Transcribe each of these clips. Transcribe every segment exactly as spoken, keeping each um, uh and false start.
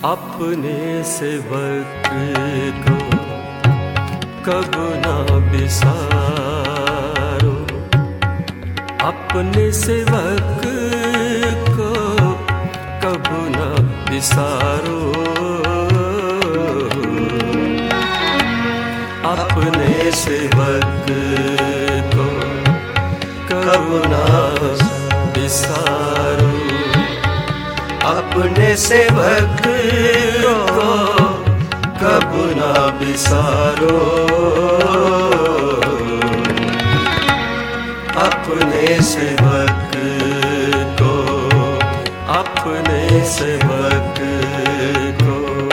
अपने सेवक को कब ना बिसारो, अपने सेवक को कब ना बिसारो, अपने सेवक को कब ना बिसारो, अपने सेवक को कब ना बिसारो, अपने सेवक को, अपने सेवक को।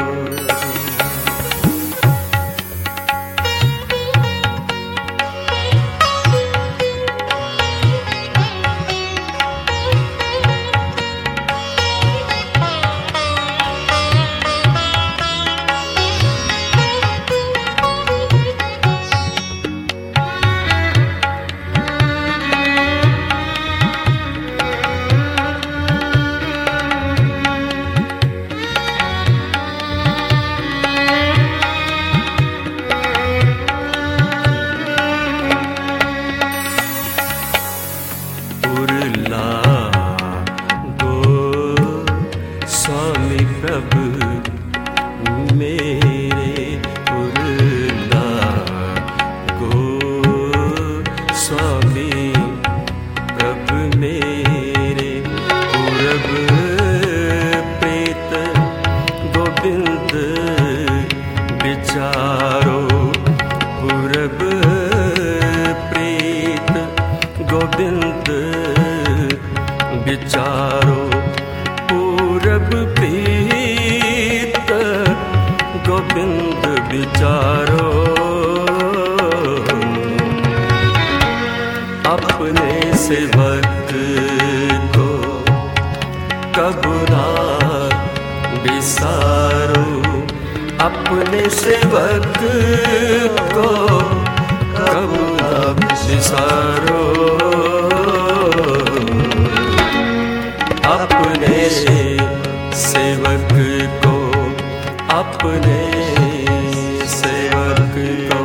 बिचारो पूरब प्रीत गोविंद बिचारो, पूरब प्रीत गोविंद बिचारो, अपने सेवक को कब ना बिसारो, अपने सेवक को कब ना बिसारो, अपने सेवक को, अपने सेवक को।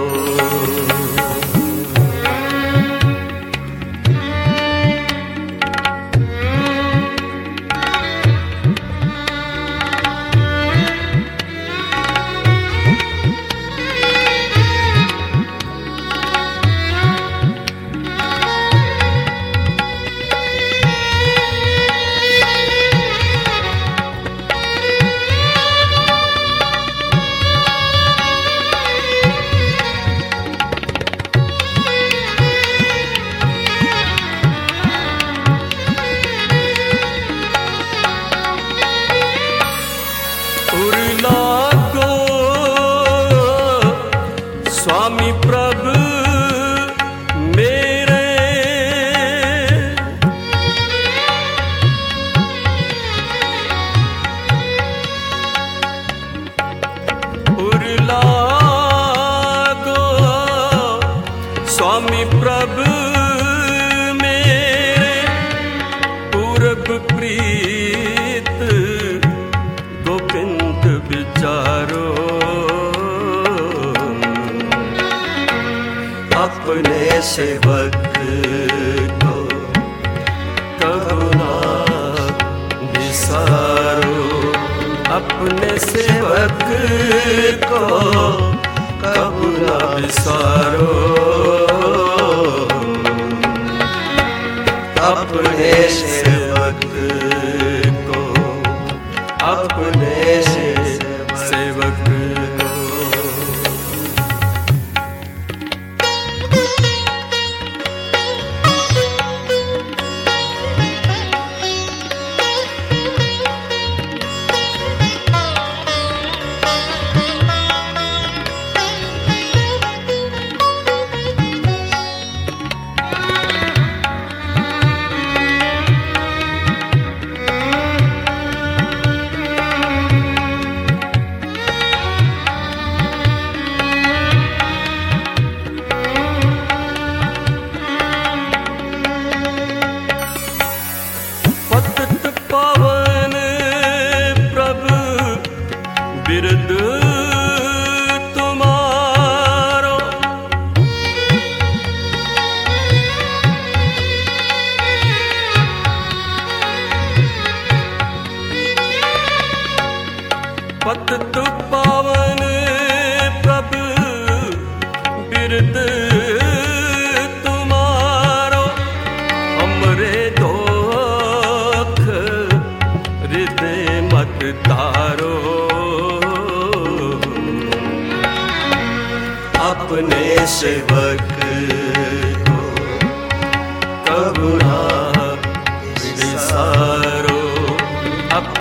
स्वामी प्रभु मेरे, उरलागो स्वामी प्रभु मेरे, पूरब प्रीत गोविंद बिचारो, अपने सेवक को कब ना बिसारो, अपने सेवक को कब ना बिसारो, अपने सेवक को, अपने सेवक को।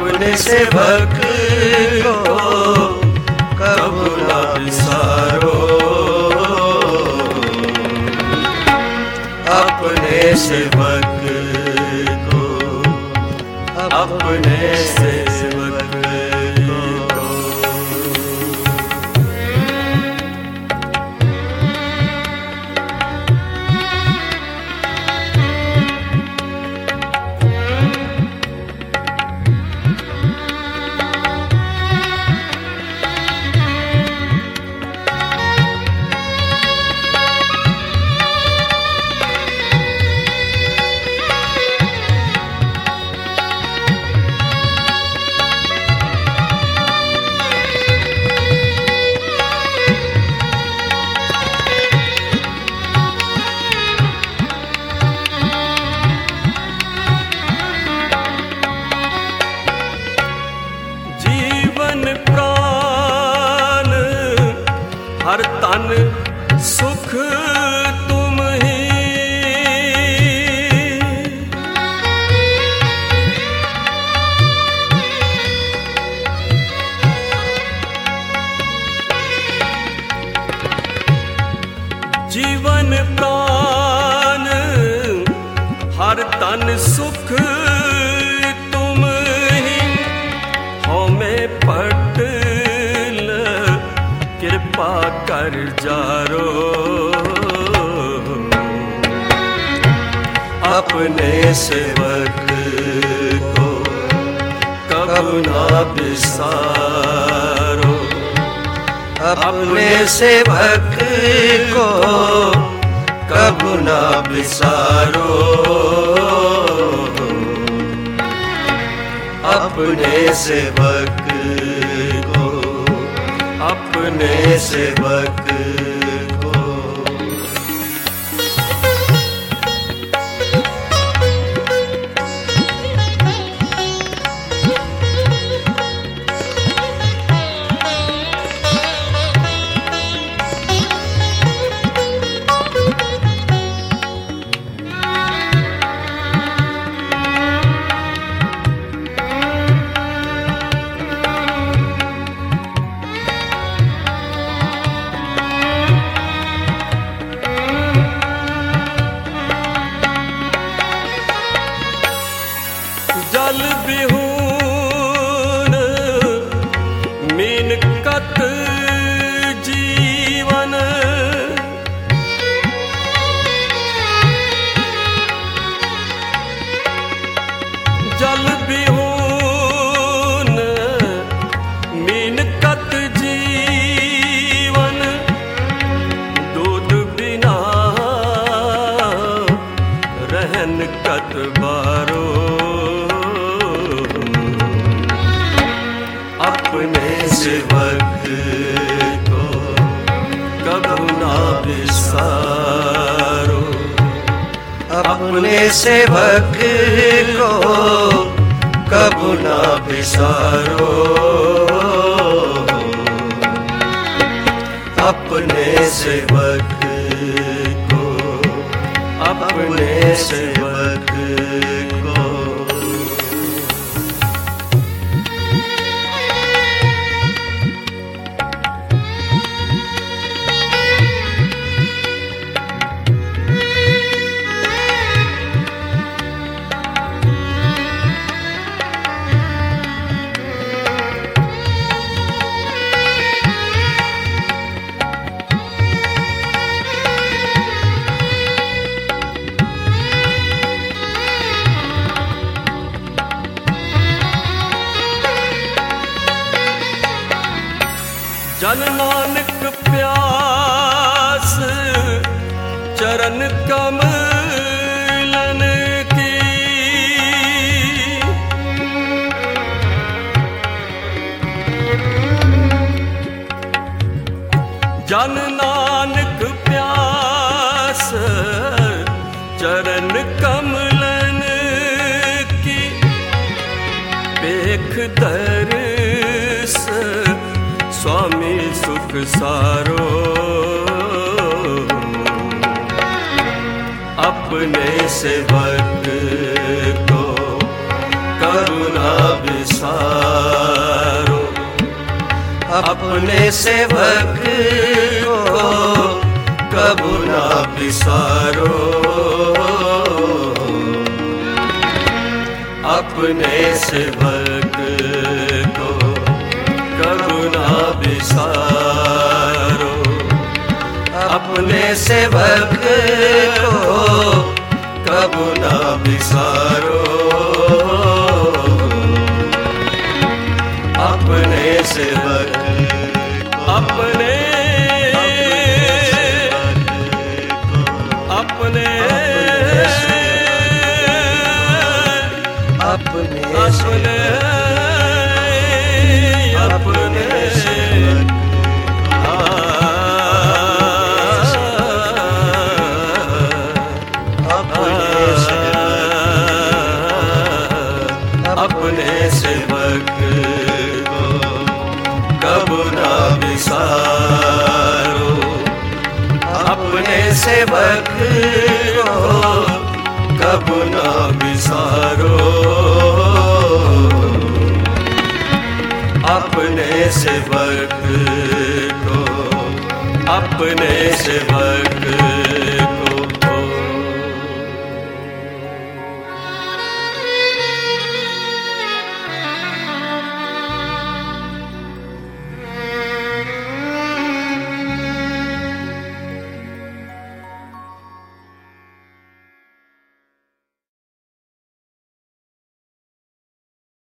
अपने सेवक को कबू ना बिसारो, अपने सेवक को, अपने सेवक को। हर तन सुख तुम ही, जीवन प्राण हर तन सुख तुम ही, हो में पट कृपा कर जारो, अपने सेवक को कबू ना बिसारो, अपने सेवक को कबू ना बिसारो, अपने सेवक को, अपने सेवक को। जल बिहून मीन कत जीवन, जल बिहून मीन कत जीवन, दूध बिना रहन कत बारो, अपने सेवक को कबू ना बिसारो, अपने सेवक को कबू ना बिसारो, अपने सेवक को, अपने सेवक को। जन नानक प्यास चरण कमलन की, जन नानक प्यास चरण कमलन की, पेख दर्श स्वामी सुख सारो, अपने सेवक को करुणा विस बिसारो, अपने सेवक को कबू ना बिसारो, अपने सेवक को कबू ना बिसारो, अपने सेवक को कबू ना बिसारो, अपने सेवक अपने अपने अपने अपने अपने सेवक को कबू ना बिसारो, अपने सेवक को कबू ना बिसारो, अपने सेवक को अपने सेवक